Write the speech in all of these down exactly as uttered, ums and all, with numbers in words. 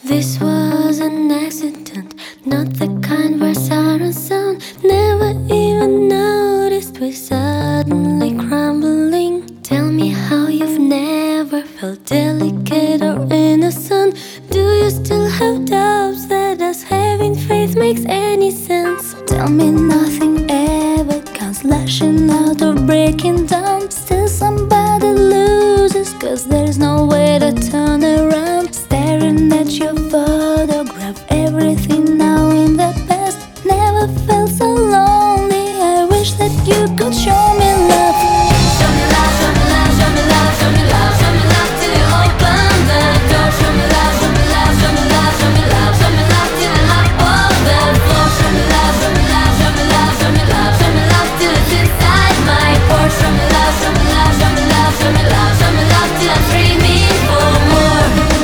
This was an accident, not the kind where sirens sound. Never even noticed we're suddenly crumbling. Tell me how you've never felt delicate or innocent. Do you still have doubts that us having faith makes any sense? Tell me nothing ever counts, lashing out or breaking down. Still somebody loses, cause there's no way to turn around. Staring at your photograph, everything now in the past. Never felt so lonely, I wish that you could show me love. Show me love, show me love, show me love, show me love, show me love till you open the door. Show me love, show me love, show me love, show me love, show me love till you hop on the floor. Show me love, show me love, show me love, show me love, show me love till it's inside my porch. Show me love, show me love, show me love, show me love, show me love till I'm dreaming for more.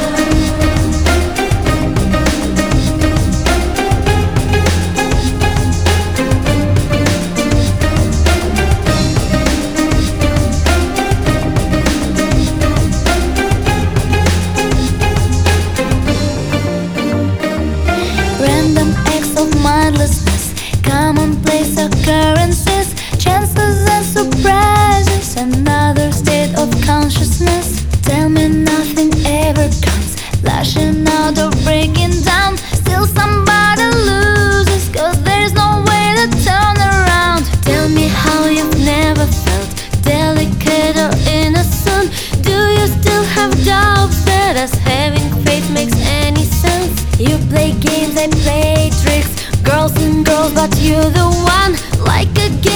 Random acts of mindlessness, commonplace occurrences, chances and surprises, another state of consciousness. Tell me nothing ever counts, lashing out or breaking down. Still somebody loses, cause there's no way to turn around. Tell me how you've never felt delicate or innocent. Do you still have doubts that us having faith makes any sense? You play games, I play tricks, girls and girls, but you're the one. Like a game